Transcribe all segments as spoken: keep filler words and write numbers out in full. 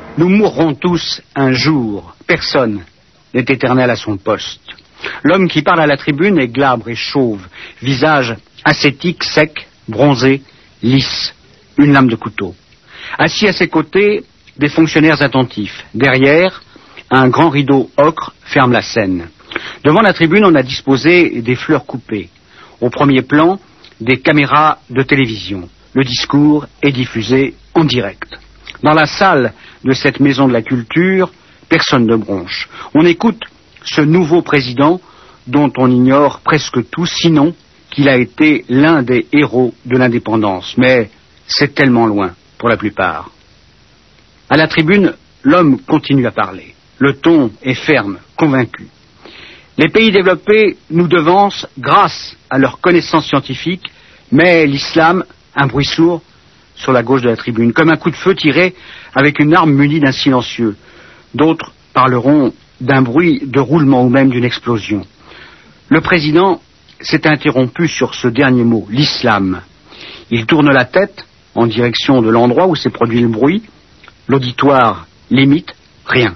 Nous mourrons tous un jour. Personne n'est éternel à son poste. L'homme qui parle à la tribune est glabre et chauve, visage ascétique, sec, bronzé, lisse, une lame de couteau. Assis à ses côtés, des fonctionnaires attentifs. Derrière, un grand rideau ocre ferme la scène. Devant la tribune, on a disposé des fleurs coupées. Au premier plan, des caméras de télévision. Le discours est diffusé en direct. Dans la salle de cette maison de la culture, personne ne bronche. On écoute ce nouveau président dont on ignore presque tout, sinon qu'il a été l'un des héros de l'indépendance. Mais c'est tellement loin, pour la plupart. À la tribune, l'homme continue à parler. Le ton est ferme, convaincu. Les pays développés nous devancent grâce à leurs connaissances scientifiques, mais l'islam, un bruit sourd sur la gauche de la tribune, comme un coup de feu tiré avec une arme munie d'un silencieux. D'autres parleront d'un bruit de roulement ou même d'une explosion. Le président s'est interrompu sur ce dernier mot, l'islam. Il tourne la tête en direction de l'endroit où s'est produit le bruit. L'auditoire l'imite, rien.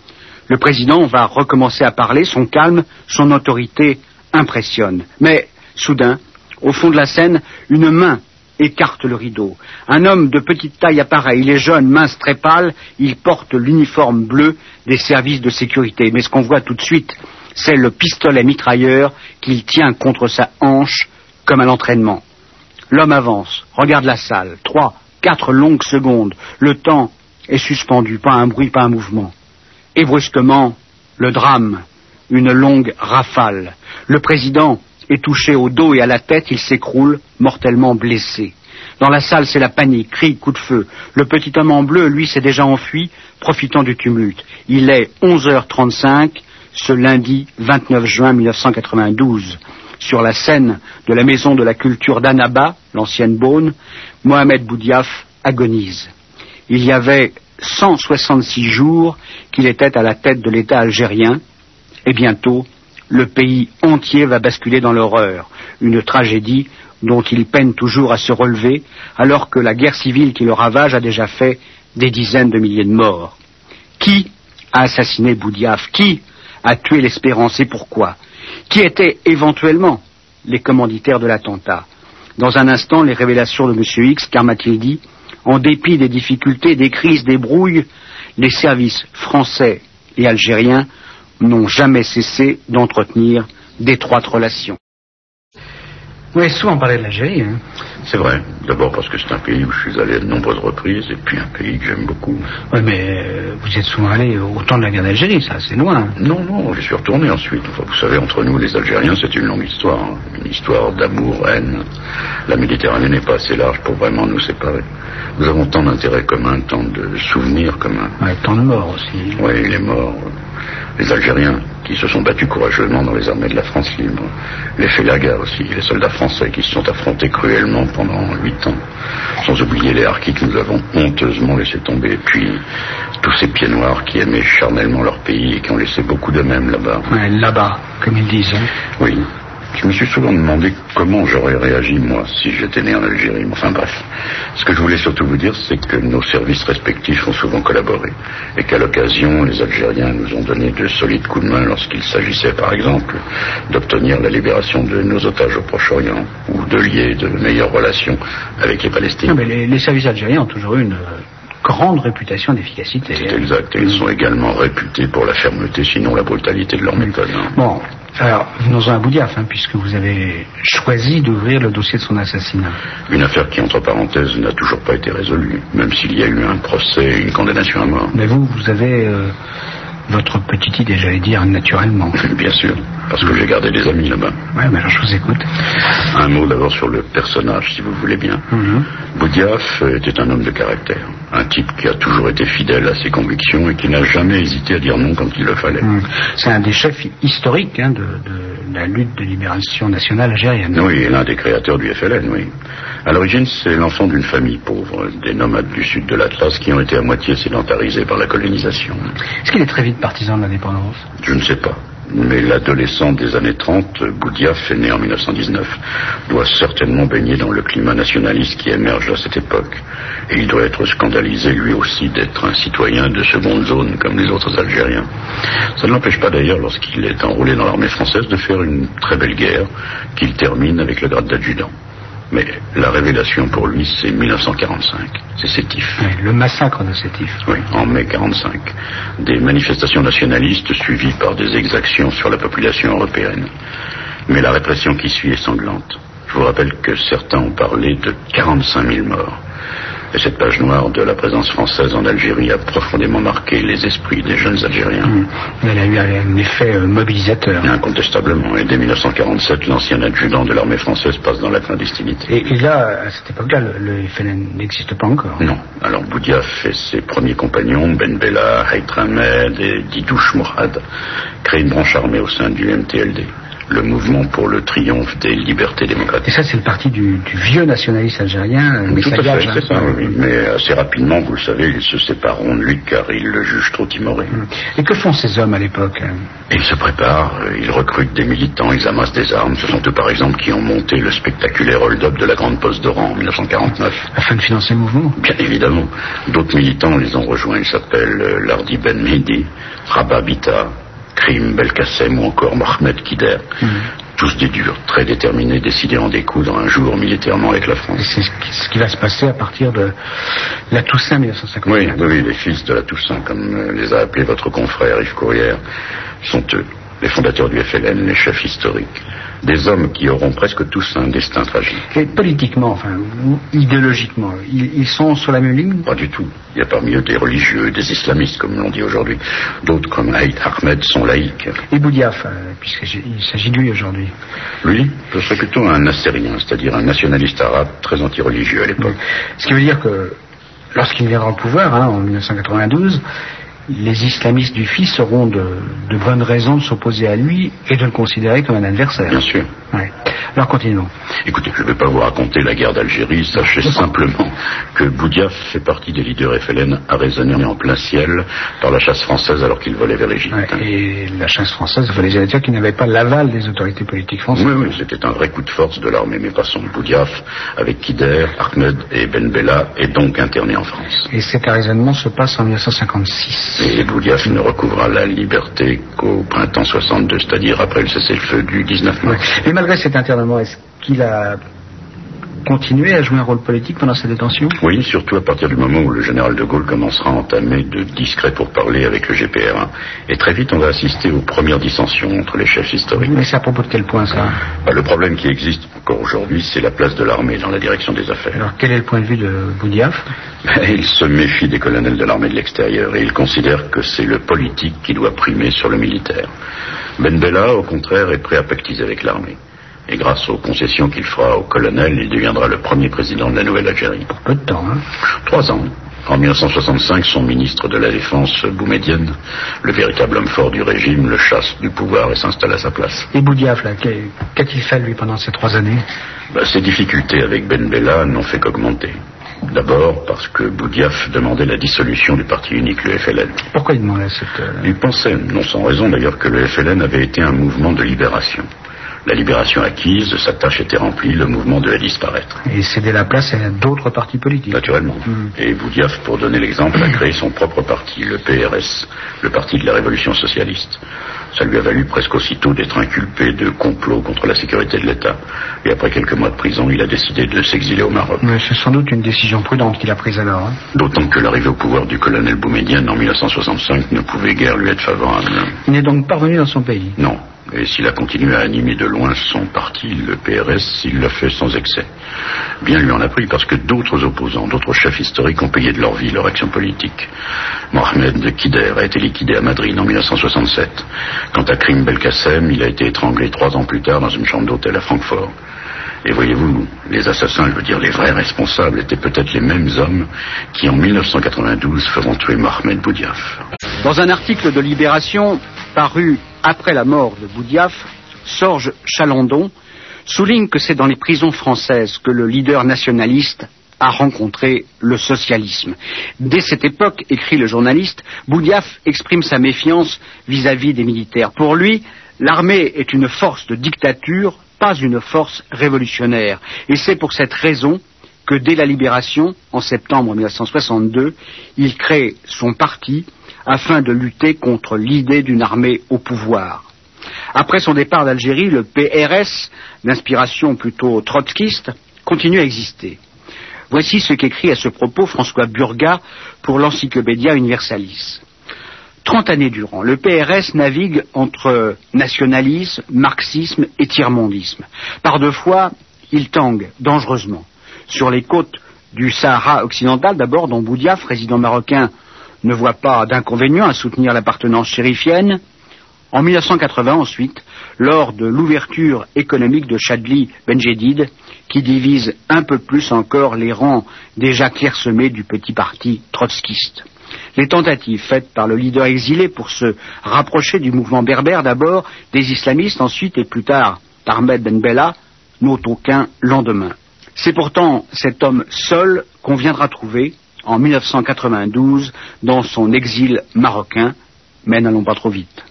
Le président va recommencer à parler, son calme, son autorité impressionnent. Mais, soudain, au fond de la scène, une main écarte le rideau. Un homme de petite taille apparaît. Il est jeune, mince, très pâle. Il porte l'uniforme bleu des services de sécurité. Mais ce qu'on voit tout de suite, c'est le pistolet mitrailleur qu'il tient contre sa hanche comme à l'entraînement. L'homme avance, regarde la salle. Trois, quatre longues secondes. Le temps est suspendu. Pas un bruit, pas un mouvement. Et brusquement, le drame. Une longue rafale. Le président est touché au dos et à la tête, il s'écroule, mortellement blessé. Dans la salle, c'est la panique, cris, coups de feu. Le petit homme en bleu, lui, s'est déjà enfui, profitant du tumulte. Il est onze heures trente-cinq, ce lundi vingt-neuf juin mille neuf cent quatre-vingt-douze. Sur la scène de la maison de la culture d'Annaba, l'ancienne Beaune, Mohamed Boudiaf agonise. Il y avait cent soixante-six jours qu'il était à la tête de l'État algérien, et bientôt, le pays entier va basculer dans l'horreur, une tragédie dont il peine toujours à se relever, alors que la guerre civile qui le ravage a déjà fait des dizaines de milliers de morts. Qui a assassiné Boudiaf? Qui a tué l'Espérance et pourquoi? Qui étaient éventuellement les commanditaires de l'attentat? Dans un instant, les révélations de M. X, car m'a-t-il dit, en dépit des difficultés, des crises, des brouilles, les services français et algériens n'ont jamais cessé d'entretenir d'étroites relations. Vous avez souvent parlé de l'Algérie, hein? C'est vrai. D'abord parce que c'est un pays où je suis allé à de nombreuses reprises, et puis un pays que j'aime beaucoup. Oui, mais euh, vous êtes souvent allé au temps de la guerre d'Algérie, ça, c'est loin. Non, non, je suis retourné ensuite. Enfin, vous savez, entre nous, les Algériens, c'est une longue histoire. Hein. Une histoire d'amour, haine. La Méditerranée n'est pas assez large pour vraiment nous séparer. Nous avons tant d'intérêts communs, tant de souvenirs communs. Ouais, tant de morts aussi. Oui, les morts. Les Algériens qui se sont battus courageusement dans les armées de la France libre. Les Félagas aussi, les soldats français qui se sont affrontés cruellement pendant huit ans. Sans oublier les harkis que nous avons honteusement laissé tomber. Et puis, tous ces pieds noirs qui aimaient charnellement leur pays et qui ont laissé beaucoup d'eux-mêmes là-bas. Ouais, là-bas, comme ils disent. Hein. Oui. Je me suis souvent demandé comment j'aurais réagi, moi, si j'étais né en Algérie. Enfin bref, ce que je voulais surtout vous dire, c'est que nos services respectifs ont souvent collaboré. Et qu'à l'occasion, les Algériens nous ont donné de solides coups de main lorsqu'il s'agissait, par exemple, d'obtenir la libération de nos otages au Proche-Orient, ou de lier de meilleures relations avec les Palestiniens. Non, mais les, les services algériens ont toujours eu une grande réputation d'efficacité. C'est exact, et ils sont également réputés pour la fermeté, sinon la brutalité de leur méthode. Hein. Bon. Alors, venons-en à Boudiaf, hein, puisque vous avez choisi d'ouvrir le dossier de son assassinat. Une affaire qui, entre parenthèses, n'a toujours pas été résolue, même s'il y a eu un procès et une condamnation à mort. Mais vous, vous avez euh, votre petite idée, j'allais dire, naturellement. Bien sûr, parce que j'ai gardé des amis là-bas. Oui, mais alors je vous écoute. Un mot d'abord sur le personnage, si vous voulez bien. Mm-hmm. Boudiaf était un homme de caractère. Un type qui a toujours été fidèle à ses convictions et qui n'a jamais hésité à dire non quand il le fallait. Mmh. C'est un des chefs historiques hein, de, de la lutte de libération nationale algérienne. Oui, et l'un des créateurs du F L N, oui. À l'origine, c'est l'enfant d'une famille pauvre, des nomades du sud de l'Atlas qui ont été à moitié sédentarisés par la colonisation. Est-ce qu'il est très vite partisan de l'indépendance? Je ne sais pas. Mais l'adolescent des années trente, Boudiaf, est né en mille neuf cent dix-neuf, doit certainement baigner dans le climat nationaliste qui émerge à cette époque. Et il doit être scandalisé, lui aussi, d'être un citoyen de seconde zone, comme les autres Algériens. Ça ne l'empêche pas d'ailleurs, lorsqu'il est enrôlé dans l'armée française, de faire une très belle guerre, qu'il termine avec le grade d'adjudant. Mais la révélation pour lui, c'est mille neuf cent quarante-cinq, c'est Sétif. Oui, le massacre de Sétif. Oui, en mai quarante-cinq. Des manifestations nationalistes suivies par des exactions sur la population européenne. Mais la répression qui suit est sanglante. Je vous rappelle que certains ont parlé de quarante-cinq mille morts. Et cette page noire de la présence française en Algérie a profondément marqué les esprits des jeunes Algériens. Mmh. Elle a eu un effet mobilisateur. Incontestablement. Et dès mille neuf cent quarante-sept, l'ancien adjudant de l'armée française passe dans la clandestinité. Et, et là, à cette époque-là, le, le F L N n'existe pas encore. Non. Alors Boudiaf et ses premiers compagnons, Ben Bella, Haït Ahmed et Didouche Mourad, créent une branche armée au sein du M T L D. Le mouvement pour le triomphe des libertés démocratiques. Et ça, c'est le parti du, du vieux nationaliste algérien, oui, tout à fait, c'est ça, hein. oui. Mais assez rapidement, vous le savez, ils se sépareront de lui car ils le jugent trop timoré. Et que font ces hommes à l'époque? Ils se préparent, ils recrutent des militants, ils amassent des armes. Ce sont eux, par exemple, qui ont monté le spectaculaire hold-up de la Grande Poste d'Oran en mille neuf cent quarante-neuf. Afin de financer le mouvement? Bien évidemment. D'autres militants les ont rejoints. Ils s'appellent Lardi Ben Mehdi, Rabah Bita, Krim Belkacem ou encore Mohamed Kider. Mmh. Tous des durs, très déterminés, décidés à en découdre un jour militairement avec la France. Et c'est ce qui va se passer à partir de la Toussaint mille neuf cent cinquante. Oui, oui, les fils de la Toussaint, comme les a appelés votre confrère Yves Courrière, sont eux, les fondateurs du F L N, les chefs historiques. Des hommes qui auront presque tous un destin tragique. Et politiquement, enfin, ou idéologiquement, ils, ils sont sur la même ligne? Pas du tout. Il y a parmi eux des religieux, des islamistes, comme l'on dit aujourd'hui. D'autres, comme Haït Ahmed, sont laïcs. Et Boudiaf, euh, puisqu'il s'agit de lui aujourd'hui? Lui, ce serait plutôt un nassérien, c'est-à-dire un nationaliste arabe très anti-religieux à l'époque. Ce qui veut dire que, lorsqu'il viendra au pouvoir, hein, en mille neuf cent quatre-vingt-douze, les islamistes du fils auront de, de bonnes raisons de s'opposer à lui et de le considérer comme un adversaire. Bien sûr. Ouais. Alors continuons. Écoutez, je ne vais pas vous raconter la guerre d'Algérie, sachez simplement que Boudiaf fait partie des leaders F L N arraisonnés en plein ciel par la chasse française alors qu'il volait vers l'Égypte. Ouais, et la chasse française, il fallait dire qu'il n'avait pas l'aval des autorités politiques françaises. Oui, oui, c'était un vrai coup de force de l'armée, mais passons. Boudiaf, avec Kider, Ahmed et Ben Bella, est donc interné en France. Et cet arraisonnement se passe en mille neuf cent cinquante-six. Et Boudiaf ne recouvra la liberté qu'au printemps soixante-deux, c'est-à-dire après le cessez-le-feu du dix-neuf mars. Ouais. Mais malgré cet internement, est-ce qu'il a continué à jouer un rôle politique pendant sa détention? Oui, surtout à partir du moment où le général de Gaulle commencera à entamer de discrets pourparlers avec le G P R un. Et très vite, on va assister aux premières dissensions entre les chefs historiques. Mais c'est à propos de quel point, ça? Bah, le problème qui existe encore aujourd'hui, c'est la place de l'armée dans la direction des affaires. Alors, quel est le point de vue de Boudiaf? Il se méfie des colonels de l'armée de l'extérieur et il considère que c'est le politique qui doit primer sur le militaire. Ben Bella, au contraire, est prêt à pactiser avec l'armée. Et grâce aux concessions qu'il fera au colonel, il deviendra le premier président de la Nouvelle-Algérie. Pour peu de temps, hein? Trois ans. En mille neuf cent soixante-cinq, son ministre de la Défense, Boumedienne, le véritable homme fort du régime, le chasse du pouvoir et s'installe à sa place. Et Boudiaf, là, qu'a-t-il fait, lui, pendant ces trois années? Bah, ses difficultés avec Ben Bella n'ont fait qu'augmenter. D'abord parce que Boudiaf demandait la dissolution du parti unique, le F L N. Pourquoi il demandait cette... Euh... Il pensait, non sans raison d'ailleurs, que le F L N avait été un mouvement de libération. La libération acquise, sa tâche était remplie, le mouvement devait disparaître. Et céder la place à d'autres partis politiques. Naturellement. Mmh. Et Boudiaf, pour donner l'exemple, a créé son propre parti, le P R S, le parti de la Révolution socialiste. Ça lui a valu presque aussitôt d'être inculpé de complot contre la sécurité de l'État. Et après quelques mois de prison, il a décidé de s'exiler au Maroc. Mais c'est sans doute une décision prudente qu'il a prise alors. Hein. D'autant que l'arrivée au pouvoir du colonel Boumedienne en mille neuf cent soixante-cinq ne pouvait guère lui être favorable. Il n'est donc pas revenu dans son pays? Non. Et s'il a continué à animer de loin son parti, le P R S, il l'a fait sans excès. Bien lui en a pris parce que d'autres opposants, d'autres chefs historiques ont payé de leur vie leur action politique. Mohamed Kider a été liquidé à Madrid en mille neuf cent soixante-sept. Quant à Krim Belkacem, il a été étranglé trois ans plus tard dans une chambre d'hôtel à Francfort. Et voyez-vous, les assassins, je veux dire les vrais responsables, étaient peut-être les mêmes hommes qui en mille neuf cent quatre-vingt-douze feront tuer Mohamed Boudiaf. Dans un article de Libération paru après la mort de Boudiaf, Sorge Chalandon souligne que c'est dans les prisons françaises que le leader nationaliste a rencontré le socialisme. Dès cette époque, écrit le journaliste, Boudiaf exprime sa méfiance vis-à-vis des militaires. Pour lui, L'armée est une force de dictature, pas une force révolutionnaire. Et c'est pour cette raison que dès la libération, en septembre mille neuf cent soixante-deux, il crée son parti afin de lutter contre l'idée d'une armée au pouvoir. Après son départ d'Algérie, le P R S, d'inspiration plutôt trotskiste, continue à exister. Voici ce qu'écrit à ce propos François Burgat pour l'Encyclopædia Universalis. Trente années durant, le P R S navigue entre nationalisme, marxisme et tiers-mondisme. Par deux fois, il tangue dangereusement. Sur les côtes du Sahara occidental, d'abord, dont Boudiaf, résident marocain, ne voit pas d'inconvénient à soutenir l'appartenance chérifienne. En mille neuf cent quatre-vingts, ensuite, lors de l'ouverture économique de Chadli Benjedid, qui divise un peu plus encore les rangs déjà clairsemés du petit parti trotskiste. Les tentatives faites par le leader exilé pour se rapprocher du mouvement berbère d'abord, des islamistes ensuite et plus tard d'Ahmed Ben Bella, n'ont aucun lendemain. C'est pourtant cet homme seul qu'on viendra trouver en mille neuf cent quatre-vingt-douze dans son exil marocain, mais n'allons pas trop vite.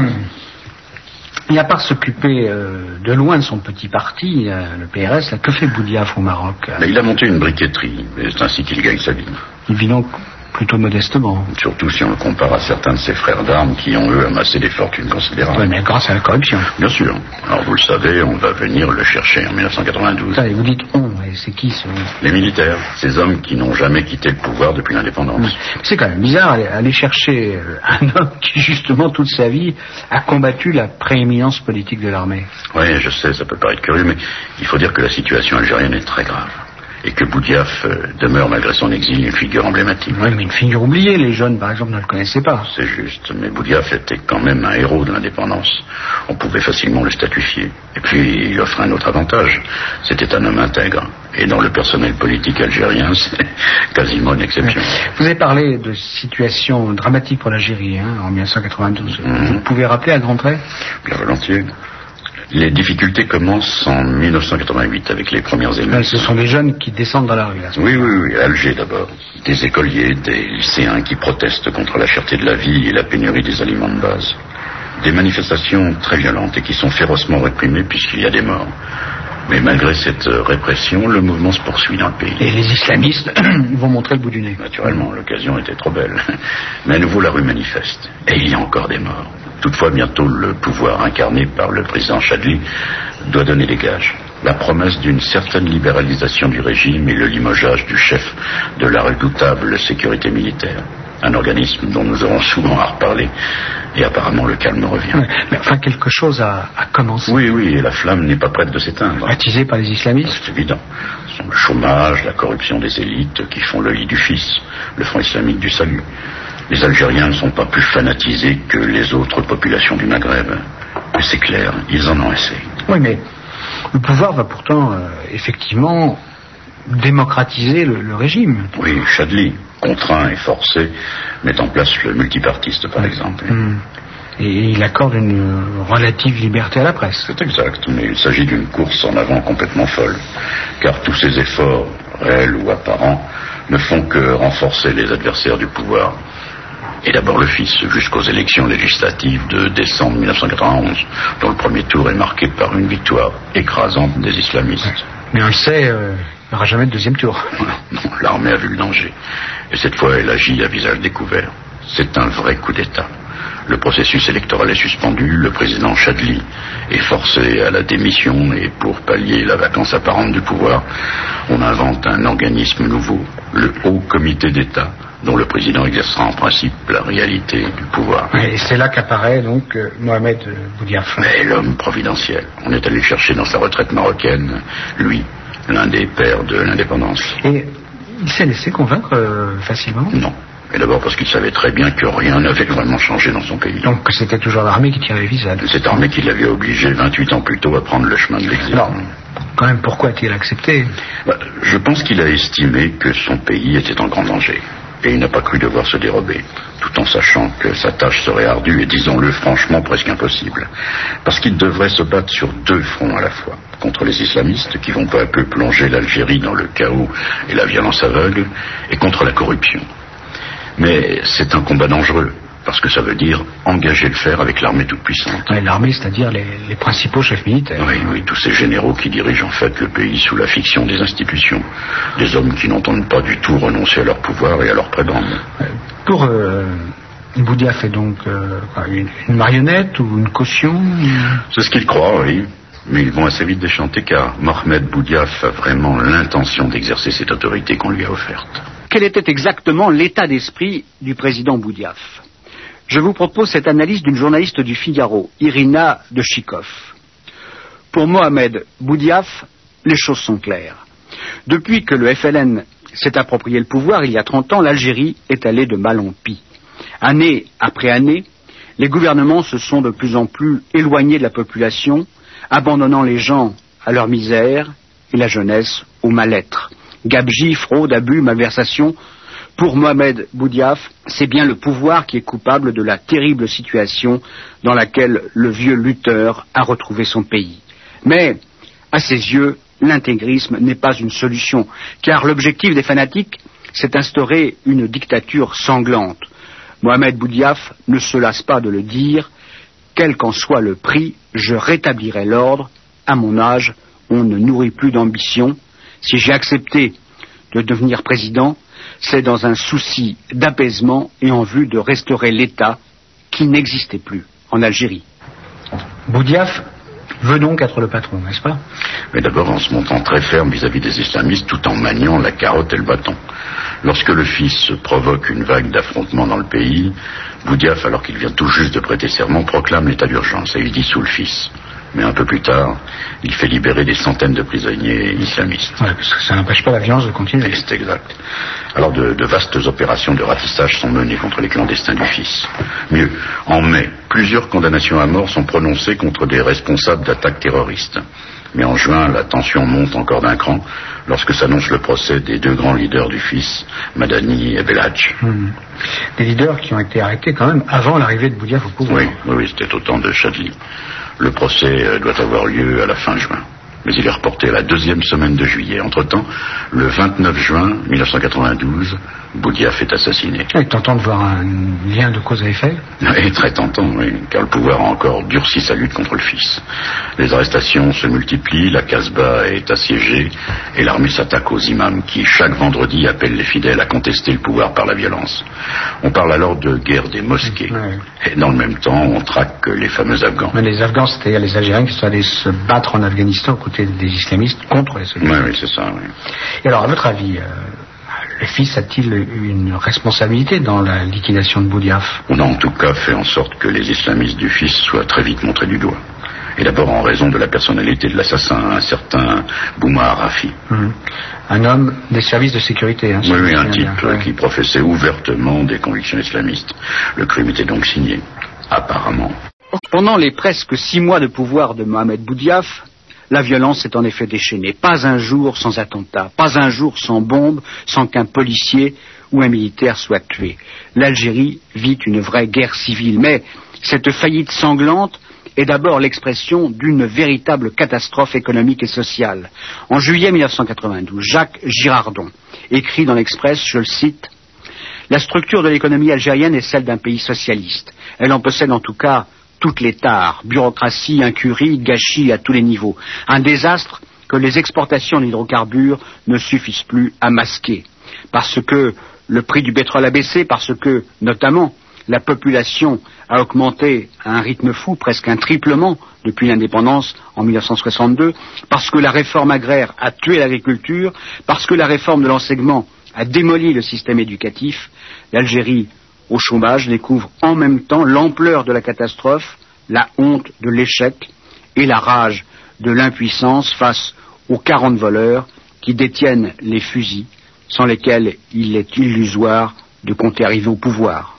Et à part s'occuper euh, de loin de son petit parti, euh, le P R S, là, que fait Boudiaf au Maroc? Mais il a monté une briqueterie, et c'est ainsi qu'il gagne sa vie. Il vit donc plutôt modestement. Surtout si on le compare à certains de ses frères d'armes qui ont, eux, amassé des fortunes considérables. Oui, mais grâce à la corruption. Bien sûr. Alors, vous le savez, on va venir le chercher en mille neuf cent quatre-vingt-douze. Attendez, vous dites on, et c'est qui ce... Les militaires, ces hommes qui n'ont jamais quitté le pouvoir depuis l'indépendance. Oui. C'est quand même bizarre aller, aller chercher un homme qui, justement, toute sa vie, a combattu la prééminence politique de l'armée. Oui, je sais, ça peut paraître curieux, mais il faut dire que la situation algérienne est très grave. Et que Boudiaf euh, demeure, malgré son exil, une figure emblématique. Oui, mais une figure oubliée. Les jeunes, par exemple, ne le connaissaient pas. C'est juste, mais Boudiaf était quand même un héros de l'indépendance. On pouvait facilement le statuifier. Et puis, il offrait un autre avantage. C'était un homme intègre. Et dans le personnel politique algérien, c'est quasiment une exception. Vous avez parlé de situation dramatique pour l'Algérie, hein, en mille neuf cent quatre-vingt-douze. Mm-hmm. Vous pouvez rappeler à grands traits? Bien volontiers. Les difficultés commencent en mille neuf cent quatre-vingt-huit avec les premières émeutes. Ce sont les jeunes qui descendent dans la rue. Là, oui, oui, oui, à Alger d'abord. Des écoliers, des lycéens qui protestent contre la cherté de la vie et la pénurie des aliments de base. Des manifestations très violentes et qui sont férocement réprimées puisqu'il y a des morts. Mais malgré cette répression, le mouvement se poursuit dans le pays. Et les islamistes vont montrer le bout du nez. Naturellement, l'occasion était trop belle. Mais à nouveau, la rue manifeste. Et il y a encore des morts. Toutefois, bientôt, le pouvoir incarné par le président Chadli doit donner des gages. La promesse d'une certaine libéralisation du régime et le limogeage du chef de la redoutable sécurité militaire. Un organisme dont nous aurons souvent à reparler. Et apparemment, le calme revient. Ouais, mais enfin, quelque chose a, a commencé. Oui, oui, et la flamme n'est pas prête de s'éteindre. Attisée par les islamistes? C'est évident. Ce sont le chômage, la corruption des élites qui font le lit du fils, le Front islamique du salut. Les Algériens ne sont pas plus fanatisés que les autres populations du Maghreb. Mais c'est clair, ils en ont assez. Oui, mais le pouvoir va pourtant, euh, effectivement, démocratiser le, le régime. Oui, Chadli, contraint et forcé, met en place le multipartiste, par exemple. Mmh. Et il accorde une relative liberté à la presse. C'est exact, mais il s'agit d'une course en avant complètement folle. Car tous ces efforts, réels ou apparents, ne font que renforcer les adversaires du pouvoir. Et d'abord le fils, jusqu'aux élections législatives de décembre mille neuf cent quatre-vingt-onze, dont le premier tour est marqué par une victoire écrasante des islamistes. Mais on le sait, euh, il n'y aura jamais de deuxième tour. Non, l'armée a vu le danger. Et cette fois, elle agit à visage découvert. C'est un vrai coup d'État. Le processus électoral est suspendu, le président Chadli est forcé à la démission et pour pallier la vacance apparente du pouvoir, on invente un organisme nouveau, le Haut Comité d'État, dont le président exercera en principe la réalité du pouvoir. Et c'est là qu'apparaît donc euh, Mohamed Boudiaf. Mais l'homme providentiel. On est allé chercher dans sa retraite marocaine, lui, l'un des pères de l'indépendance. Et il s'est laissé convaincre euh, facilement? Non. Et d'abord parce qu'il savait très bien que rien n'avait vraiment changé dans son pays. Donc que c'était toujours l'armée qui tirait les ficelles. Cette armée qui l'avait obligé vingt-huit ans plus tôt à prendre le chemin de l'exil. Alors, quand même, pourquoi a-t-il accepté? bah, Je pense qu'il a estimé que son pays était en grand danger. Et il n'a pas cru devoir se dérober, tout en sachant que sa tâche serait ardue et, disons-le franchement, presque impossible. Parce qu'il devrait se battre sur deux fronts à la fois. Contre les islamistes, qui vont peu à peu plonger l'Algérie dans le chaos et la violence aveugle, et contre la corruption. Mais c'est un combat dangereux, Parce que ça veut dire engager le fer avec l'armée toute puissante. Ouais, l'armée, c'est-à-dire les, les principaux chefs militaires. Oui, oui, tous ces généraux qui dirigent en fait le pays sous la fiction des institutions. Des hommes qui n'entendent pas du tout renoncer à leur pouvoir et à leur prébende. Pour euh, Boudiaf est donc euh, une, une marionnette ou une caution? C'est ce qu'ils croient, oui. Mais ils vont assez vite déchanter car Mohamed Boudiaf a vraiment l'intention d'exercer cette autorité qu'on lui a offerte. Quel était exactement l'état d'esprit du président Boudiaf? Je vous propose cette analyse d'une journaliste du Figaro, Irina Dechikov. Pour Mohamed Boudiaf, les choses sont claires. Depuis que le F L N s'est approprié le pouvoir, il y a trente ans, l'Algérie est allée de mal en pis. Année après année, les gouvernements se sont de plus en plus éloignés de la population, abandonnant les gens à leur misère et la jeunesse au mal-être. Gabegie, fraude, abus, malversation. Pour Mohamed Boudiaf, c'est bien le pouvoir qui est coupable de la terrible situation dans laquelle le vieux lutteur a retrouvé son pays. Mais, à ses yeux, l'intégrisme n'est pas une solution, car l'objectif des fanatiques, c'est d'instaurer une dictature sanglante. Mohamed Boudiaf ne se lasse pas de le dire, quel qu'en soit le prix, je rétablirai l'ordre. À mon âge, on ne nourrit plus d'ambition. Si j'ai accepté de devenir président, c'est dans un souci d'apaisement et en vue de restaurer l'État qui n'existait plus en Algérie. Boudiaf veut donc être le patron, n'est-ce pas? Mais d'abord en se montrant très ferme vis-à-vis des islamistes tout en maniant la carotte et le bâton. Lorsque le fils provoque une vague d'affrontements dans le pays, Boudiaf, alors qu'il vient tout juste de prêter serment, proclame l'état d'urgence et il dissout le fils. Mais un peu plus tard, il fait libérer des centaines de prisonniers islamistes. Ouais, parce que ça n'empêche pas la violence de continuer. C'est exact. Alors de, de vastes opérations de ratissage sont menées contre les clandestins du fils. Mieux, en mai, plusieurs condamnations à mort sont prononcées contre des responsables d'attaques terroristes. Mais en juin, la tension monte encore d'un cran lorsque s'annonce le procès des deux grands leaders du fils, Madani et Belhadj. Mmh. Des leaders qui ont été arrêtés quand même avant l'arrivée de Boudiaf au pouvoir. Oui, oui, oui, c'était au temps de Chadli. Le procès doit avoir lieu à la fin juin. Mais il est reporté à la deuxième semaine de juillet. Entre-temps, le vingt-neuf juin mille neuf cent quatre-vingt-douze, Boudiaf est assassiné. Et tentant de voir un lien de cause à effet? Oui, très tentant, oui, car le pouvoir a encore durci sa lutte contre le fils. Les arrestations se multiplient, la Casbah est assiégée, et l'armée s'attaque aux imams qui, chaque vendredi, appellent les fidèles à contester le pouvoir par la violence. On parle alors de guerre des mosquées. Oui. Et dans le même temps, on traque les fameux Afghans. Mais les Afghans, c'est-à-dire les Algériens qui sont allés se battre en Afghanistan aux côtés des islamistes contre les soviétiques. Oui, oui, c'est ça, oui. Et alors, à votre avis, euh, le fils a-t-il une responsabilité dans la liquidation de Boudiaf? On a en tout cas fait en sorte que les islamistes du fils soient très vite montrés du doigt. Et d'abord en raison de la personnalité de l'assassin, un certain Bouma Arafi. Mmh. Un homme des services de sécurité. Hein, oui, oui, un type bien. qui professait ouvertement des convictions islamistes. Le crime était donc signé, apparemment. Pendant les presque six mois de pouvoir de Mohamed Boudiaf, la violence s'est en effet déchaînée. Pas un jour sans attentat, pas un jour sans bombe, sans qu'un policier ou un militaire soit tué. L'Algérie vit une vraie guerre civile, mais cette faillite sanglante est d'abord l'expression d'une véritable catastrophe économique et sociale. En juillet mille neuf cent quatre-vingt-douze, Jacques Girardon écrit dans l'Express, je le cite, « La structure de l'économie algérienne est celle d'un pays socialiste. Elle en possède en tout cas toutes les tares, bureaucratie, incurie, gâchis à tous les niveaux. Un désastre que les exportations d'hydrocarbures ne suffisent plus à masquer. Parce que le prix du pétrole a baissé, parce que, notamment, la population a augmenté à un rythme fou, presque un triplement depuis l'indépendance en mille neuf cent soixante-deux, parce que la réforme agraire a tué l'agriculture, parce que la réforme de l'enseignement a démoli le système éducatif, l'Algérie au chômage découvre en même temps l'ampleur de la catastrophe, la honte de l'échec et la rage de l'impuissance face aux quarante voleurs qui détiennent les fusils sans lesquels il est illusoire de compter arriver au pouvoir.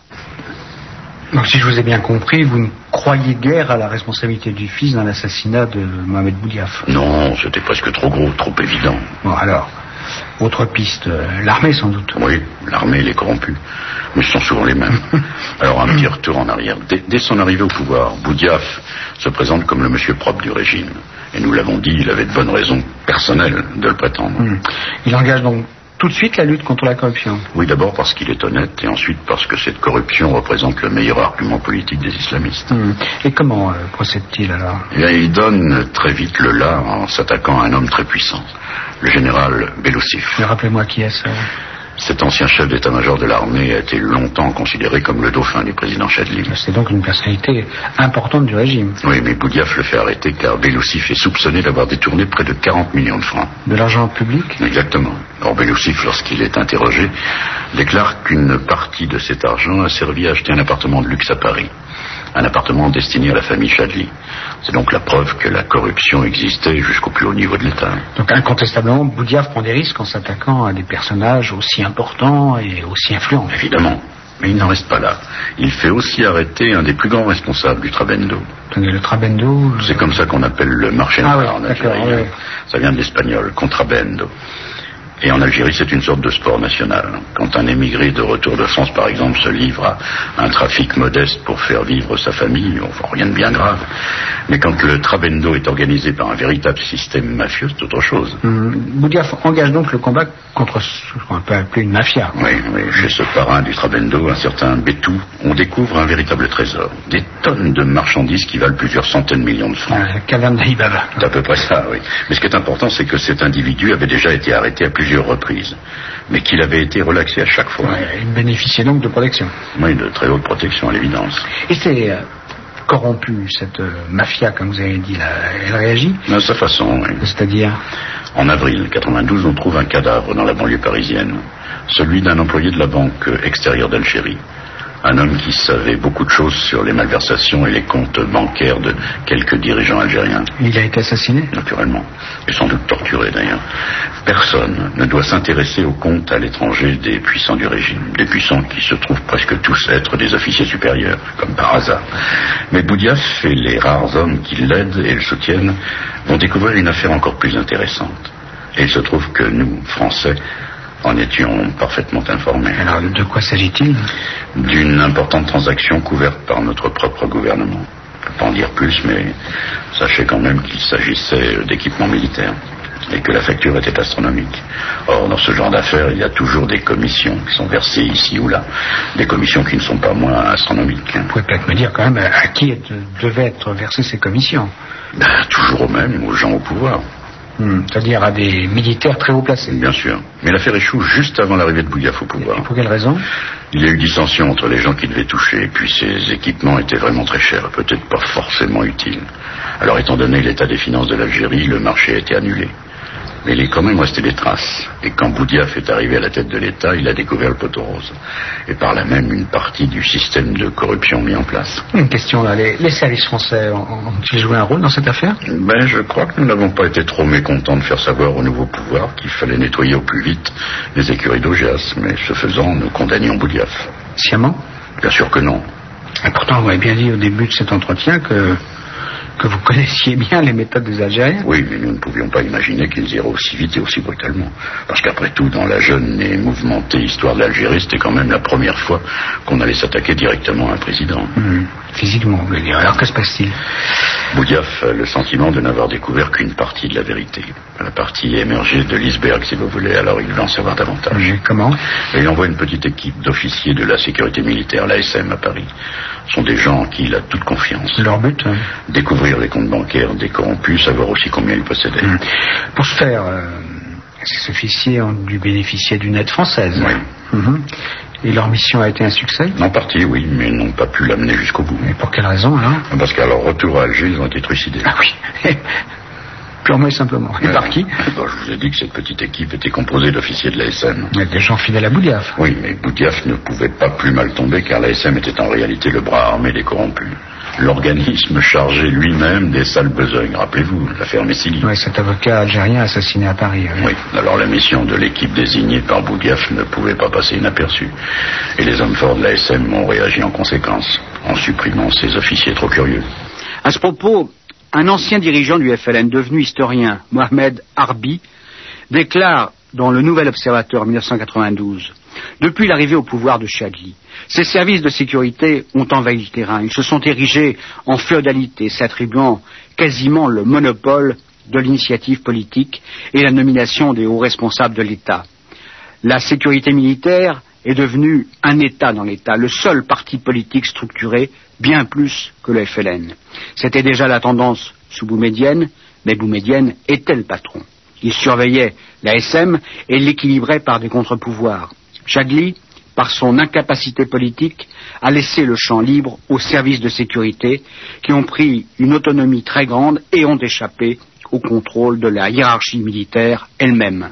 Donc si je vous ai bien compris, vous ne croyez guère à la responsabilité du fils dans l'assassinat de Mohamed Boudiaf? Non, c'était presque trop gros, trop évident. Bon alors, autre piste, euh, l'armée sans doute. Oui, l'armée, elle est corrompue, mais ce sont souvent les mêmes. Alors un petit retour en arrière. Dès, dès son arrivée au pouvoir, Boudiaf se présente comme le monsieur propre du régime. Et nous l'avons dit, il avait de bonnes raisons personnelles de le prétendre. Mmh. Il engage donc tout de suite la lutte contre la corruption. Oui, d'abord parce qu'il est honnête, et ensuite parce que cette corruption représente le meilleur argument politique des islamistes. Mmh. Et comment euh, procède-t-il alors? Eh bien, il donne très vite le là en s'attaquant à un homme très puissant, le général Belousif. Mais rappelez-moi qui est-ce. Cet ancien chef d'état-major de l'armée a été longtemps considéré comme le dauphin du président Chadli. C'est donc une personnalité importante du régime. Oui, mais Boudiaf le fait arrêter car Belousif est soupçonné d'avoir détourné près de quarante millions de francs. De l'argent public? Exactement. Or, Belousif, lorsqu'il est interrogé, déclare qu'une partie de cet argent a servi à acheter un appartement de luxe à Paris. Un appartement destiné à la famille Chadli. C'est donc la preuve que la corruption existait jusqu'au plus haut niveau de l'État. Donc incontestablement, Boudiaf prend des risques en s'attaquant à des personnages aussi importants et aussi influents. Évidemment. Mais il n'en reste pas là. Il fait aussi arrêter un des plus grands responsables du Trabendo. Le Trabendo... C'est comme ça qu'on appelle le marché ah noir oui, en Algérie. Oui. Ça vient de l'espagnol, contrabando. Et en Algérie, c'est une sorte de sport national. Quand un émigré de retour de France, par exemple, se livre à un trafic modeste pour faire vivre sa famille, enfin, rien de bien grave. Mais quand le Trabendo est organisé par un véritable système mafieux, c'est autre chose. Mmh. Boudiaf engage donc le combat contre ce qu'on peut appeler une mafia. Oui, oui. Chez ce parrain du Trabendo, un certain Bétou, on découvre un véritable trésor. Des tonnes de marchandises qui valent plusieurs centaines de millions de francs. La caverne d'Ali Baba. C'est à peu près ça, oui. Mais ce qui est important, c'est que cet individu avait déjà été arrêté à plusieurs reprises, mais qu'il avait été relaxé à chaque fois. Ouais, il bénéficiait donc de protection. Oui, de très haute protection à l'évidence. Et c'est euh, corrompu, cette euh, mafia, comme vous avez dit, là, elle réagit? De sa façon, oui. C'est-à-dire? En avril quatre-vingt-douze, on trouve un cadavre dans la banlieue parisienne, celui d'un employé de la banque extérieure d'Algérie. Un homme qui savait beaucoup de choses sur les malversations et les comptes bancaires de quelques dirigeants algériens. Il a été assassiné? Naturellement. Et sans doute torturé d'ailleurs. Personne ne doit s'intéresser aux comptes à l'étranger des puissants du régime. Des puissants qui se trouvent presque tous être des officiers supérieurs, comme par hasard. Mais Boudiaf et les rares hommes qui l'aident et le soutiennent vont découvrir une affaire encore plus intéressante. Et il se trouve que nous, Français, en étions parfaitement informés. Alors, de quoi s'agit-il? D'une importante transaction couverte par notre propre gouvernement. Je ne peux pas en dire plus, mais sachez quand même qu'il s'agissait d'équipements militaires et que la facture était astronomique. Or, dans ce genre d'affaires, il y a toujours des commissions qui sont versées ici ou là, des commissions qui ne sont pas moins astronomiques. Vous pouvez peut-être me dire quand même à qui devaient être versées ces commissions? Ben, toujours aux mêmes, aux gens au pouvoir. Hmm, c'est-à-dire à des militaires très haut placés. Bien sûr. Mais l'affaire échoue juste avant l'arrivée de Boudiaf au pouvoir. Et pour quelle raison? Il y a eu dissension entre les gens qui devaient toucher, et puis ces équipements étaient vraiment très chers, peut-être pas forcément utiles. Alors, étant donné l'état des finances de l'Algérie, le marché a été annulé. Mais il est quand même resté des traces. Et quand Boudiaf est arrivé à la tête de l'État, il a découvert le poteau rose. Et par là même, une partie du système de corruption mis en place. Une question là, les, les services français ont-ils joué un rôle dans cette affaire? Ben, je crois que nous n'avons pas été trop mécontents de faire savoir au nouveau pouvoir qu'il fallait nettoyer au plus vite les écuries d'Augias. Mais ce faisant, nous condamnions Boudiaf. Sciemment? Bien sûr que non. Et pourtant, vous m'avez bien dit au début de cet entretien que... que vous connaissiez bien les méthodes des Algériens. Oui, mais nous ne pouvions pas imaginer qu'ils iraient aussi vite et aussi brutalement. Parce qu'après tout, dans la jeune et mouvementée histoire de l'Algérie, c'était quand même la première fois qu'on allait s'attaquer directement à un président. Mmh. Physiquement, vous voulez dire. Alors que se passe-t-il? Boudiaf a le sentiment de n'avoir découvert qu'une partie de la vérité. La partie émergée de l'iceberg, si vous voulez. Alors il veut en savoir davantage. Et comment? Et il envoie une petite équipe d'officiers de la sécurité militaire, l'A S M, à Paris. Ce sont des gens en qui il a toute confiance. Leur but? Hein. Découvrir les comptes bancaires des corrompus, savoir aussi combien ils possédaient. Mmh. Pour ce faire, euh, ces officiers ont dû bénéficier d'une aide française. Oui. Mmh. Et leur mission a été un succès? En partie, oui, mais ils n'ont pas pu l'amener jusqu'au bout. Et pour quelle raison, alors? Parce qu'à leur retour à Alger, ils ont été trucidés. Ah oui. Purement et simplement. Et ouais. Par qui? Bon, je vous ai dit que cette petite équipe était composée d'officiers de l'A S M. Des gens fidèles à Boudiaf. Oui, mais Boudiaf ne pouvait pas plus mal tomber car l'A S M était en réalité le bras armé des corrompus. L'organisme chargé lui-même des sales besognes. Rappelez-vous, l'affaire Messili. Oui, cet avocat algérien assassiné à Paris. Oui. oui, alors la mission de l'équipe désignée par Boudiaf ne pouvait pas passer inaperçue. Et les hommes forts de l'A S M ont réagi en conséquence, en supprimant ces officiers trop curieux. À ce propos, un ancien dirigeant du F L N, devenu historien, Mohamed Harbi, déclare dans le Nouvel Observateur en mille neuf cent quatre-vingt-douze: depuis l'arrivée au pouvoir de Chadli, ces services de sécurité ont envahi le terrain. Ils se sont érigés en féodalité, s'attribuant quasiment le monopole de l'initiative politique et la nomination des hauts responsables de l'État. La sécurité militaire est devenue un État dans l'État, le seul parti politique structuré, bien plus que le F L N. C'était déjà la tendance sous Boumedienne, mais Boumedienne était le patron. Il surveillait la S M et l'équilibrait par des contre-pouvoirs. Chagli, par son incapacité politique, a laissé le champ libre aux services de sécurité qui ont pris une autonomie très grande et ont échappé au contrôle de la hiérarchie militaire elle-même.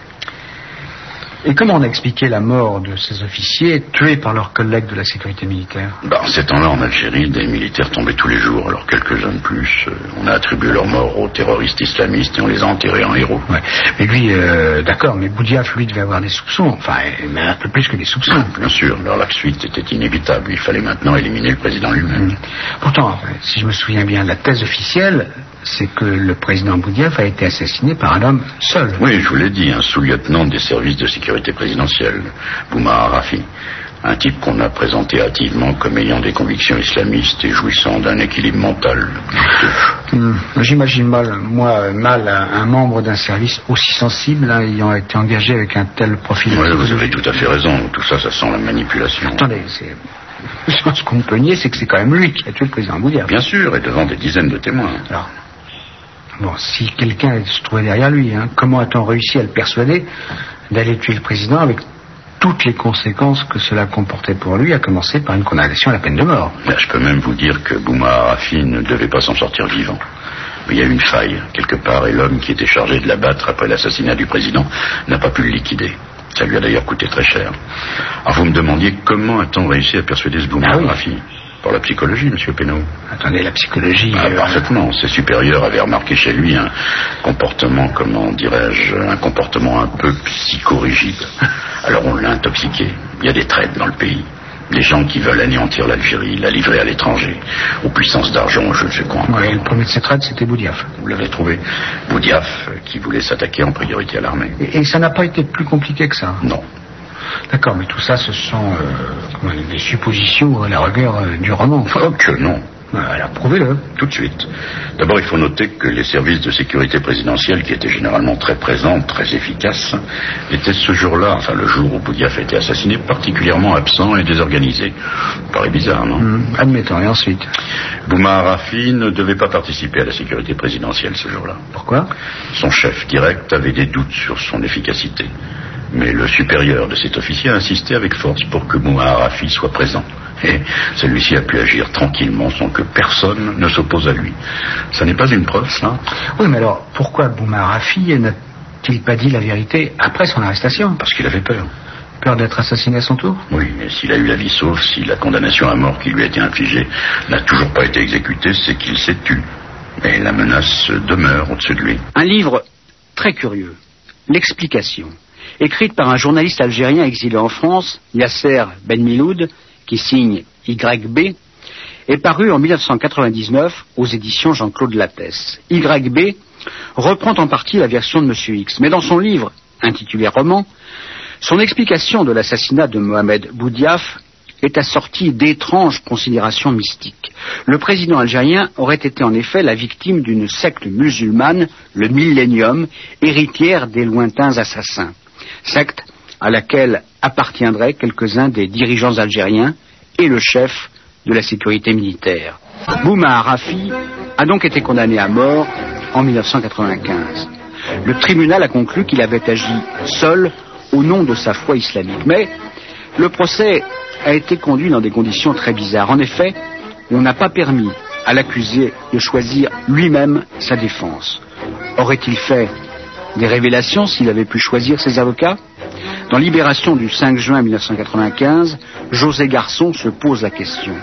Et comment on a expliqué la mort de ces officiers tués par leurs collègues de la sécurité militaire? Ben, en ces temps-là, en Algérie, des militaires tombaient tous les jours. Alors quelques-uns de plus, euh, on a attribué leur mort aux terroristes islamistes et on les a enterrés en héros. Ouais. Mais lui, euh, d'accord, mais Boudiaf, lui, devait avoir des soupçons. Enfin, mais un peu plus que des soupçons. Bien sûr, alors la suite était inévitable. Il fallait maintenant éliminer le président lui-même. Mmh. Pourtant, si je me souviens bien, la thèse officielle, c'est que le président Boudiaf a été assassiné par un homme seul. Oui, je vous l'ai dit, un sous-lieutenant des services de sécurité présidentielle, Bouma Arafi. Un type qu'on a présenté hâtivement comme ayant des convictions islamistes et jouissant d'un équilibre mental. Mmh. J'imagine mal, moi, mal un membre d'un service aussi sensible, hein, ayant été engagé avec un tel profil. Oui, vous avez tout à fait raison. Tout ça, ça sent la manipulation. Attendez, c'est... ce qu'on peut nier, c'est que c'est quand même lui qui a tué le président Boudiaf. Bien sûr, et devant des dizaines de témoins. Alors, bon, si quelqu'un se trouvait derrière lui, hein, comment a-t-on réussi à le persuader d'aller tuer le président avec toutes les conséquences que cela comportait pour lui, à commencer par une condamnation à la peine de mort? Là, je peux même vous dire que Bouma Arafi ne devait pas s'en sortir vivant. Mais il y a une faille, quelque part, et l'homme qui était chargé de l'abattre après l'assassinat du président n'a pas pu le liquider. Ça lui a d'ailleurs coûté très cher. Alors vous me demandiez comment a-t-on réussi à persuader ce Bouma Arafi? Par la psychologie, monsieur Pénaud. Attendez, la psychologie... Ah, euh... Parfaitement. Ses supérieurs avaient remarqué chez lui un comportement, comment dirais-je, un comportement un peu psychorigide. Alors on l'a intoxiqué. Il y a des traites dans le pays. Des gens qui veulent anéantir l'Algérie, la livrer à l'étranger, aux puissances d'argent, je ne sais quoi. Oui, le premier de ces traites, c'était Boudiaf. Vous l'avez trouvé. Boudiaf, qui voulait s'attaquer en priorité à l'armée. Et, et ça n'a pas été plus compliqué que ça? Non. D'accord, mais tout ça, ce sont euh, comment, des suppositions à la rigueur euh, du roman. Oh que non. Alors, prouvez-le. Tout de suite. D'abord, il faut noter que les services de sécurité présidentielle, qui étaient généralement très présents, très efficaces, étaient ce jour-là, enfin le jour où Boudiaf a été assassiné, particulièrement absents et désorganisés. Ça paraît bizarre, non? Mmh, admettons, et ensuite? Bouma Arafi ne devait pas participer à la sécurité présidentielle ce jour-là. Pourquoi? Son chef direct avait des doutes sur son efficacité. Mais le supérieur de cet officier a insisté avec force pour que Bouma Arafi soit présent. Et celui-ci a pu agir tranquillement sans que personne ne s'oppose à lui. Ça n'est pas une preuve, ça? Oui, mais alors, pourquoi Bouma Arafi n'a-t-il pas dit la vérité après son arrestation? Parce qu'il avait peur. Peur d'être assassiné à son tour? Oui, mais s'il a eu la vie sauve, si la condamnation à mort qui lui a été infligée n'a toujours pas été exécutée, c'est qu'il s'est tu. Mais la menace demeure au-dessus de lui. Un livre très curieux, L'explication, écrite par un journaliste algérien exilé en France, Yasser Ben Miloud, qui signe Y B, est paru en mille neuf cent quatre-vingt-dix-neuf aux éditions Jean-Claude Lattès. Y B reprend en partie la version de Monsieur X, mais dans son livre, intitulé Roman, son explication de l'assassinat de Mohamed Boudiaf est assortie d'étranges considérations mystiques. Le président algérien aurait été en effet la victime d'une secte musulmane, le Millénium, héritière des lointains assassins. Secte à laquelle appartiendraient quelques-uns des dirigeants algériens et le chef de la sécurité militaire. Bouma Arafi a donc été condamné à mort en mille neuf cent quatre-vingt-quinze. Le tribunal a conclu qu'il avait agi seul au nom de sa foi islamique. Mais le procès a été conduit dans des conditions très bizarres. En effet, on n'a pas permis à l'accusé de choisir lui-même sa défense. Aurait-il fait des révélations s'il avait pu choisir ses avocats? Dans Libération du cinq juin mille neuf cent quatre-vingt-quinze, José Garçon se pose la question.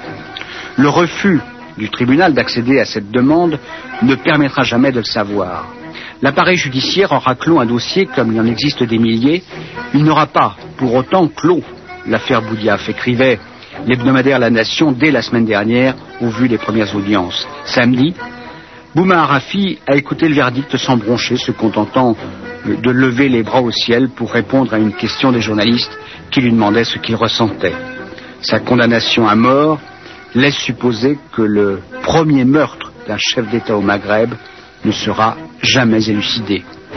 Le refus du tribunal d'accéder à cette demande ne permettra jamais de le savoir. L'appareil judiciaire aura clos un dossier comme il en existe des milliers. Il n'aura pas, pour autant, clos l'affaire Boudiaf, écrivait l'hebdomadaire La Nation dès la semaine dernière au vu des premières audiences. Samedi, Bouma Arafi a écouté le verdict sans broncher, se contentant de lever les bras au ciel pour répondre à une question des journalistes qui lui demandaient ce qu'il ressentait. Sa condamnation à mort laisse supposer que le premier meurtre d'un chef d'État au Maghreb ne sera jamais élucidé.